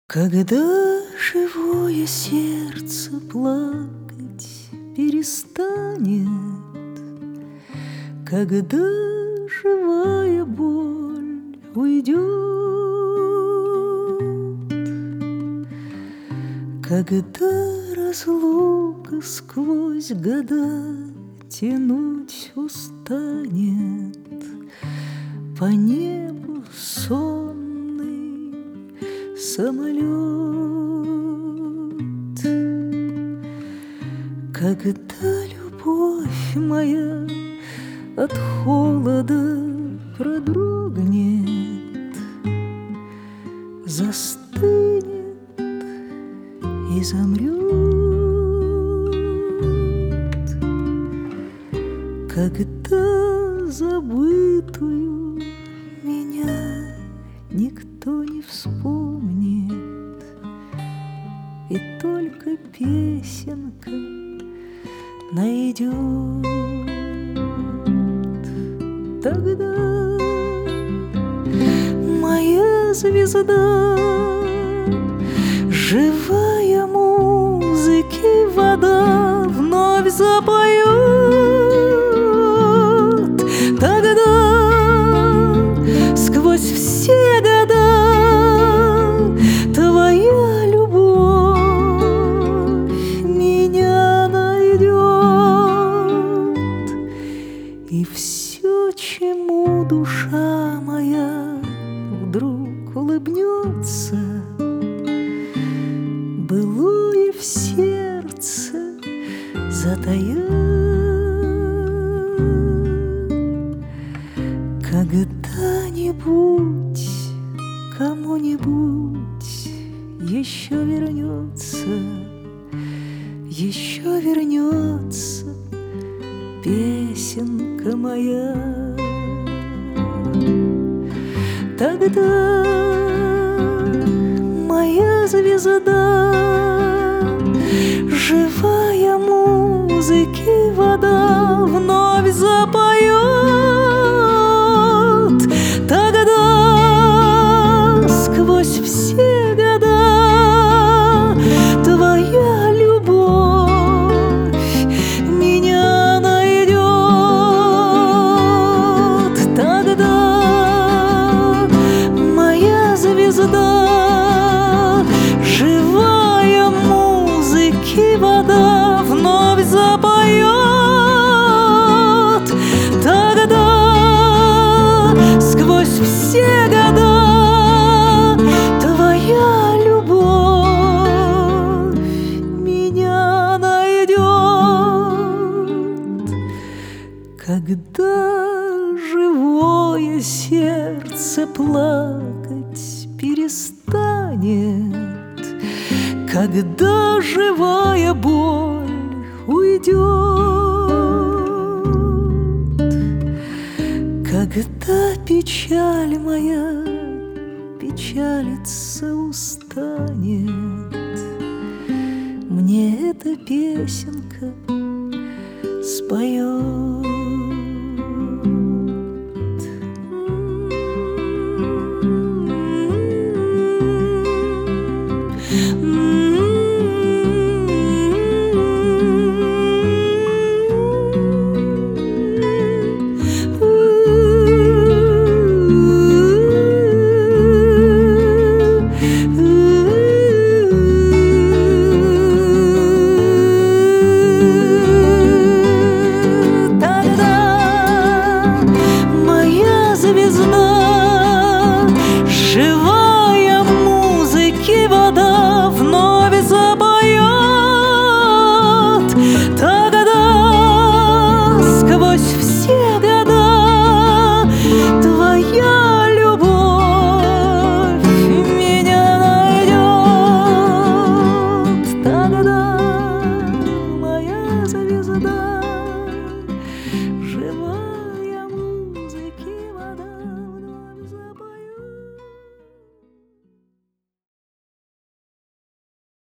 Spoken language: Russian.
Когда живое сердце плакать перестанет, когда живая боль уйдет, когда разлука сквозь года тянуть устанет, по небу сонный самолет, когда любовь моя от холода продрогнет, застынет и замрет, когда забытую меня никто не вспомнит, и только песенка найдет. Тогда моя звезда, живая музыки вода, вновь запоет. Тогда сквозь все года твоя любовь меня найдет, и все, чему душа моя вдруг улыбнется, былое в сердце затаят. Когда-нибудь кому-нибудь еще вернется песенка моя. Тогда моя звезда, живая музыки вода, вновь запоет. Тогда сквозь все года твоя любовь меня найдет. Тогда моя звезда, живая музыки вода, вновь запоет. Тогда сквозь все года твоя любовь меня найдет. Когда живое сердце плакать перестанет, когда живая боль уйдет, когда печаль моя печалиться устанет, мне эта песенка споет. Звезда, живая музыки вода, вновь запоет. Тогда сквозь все года твоя любовь меня найдет. Тогда моя звезда,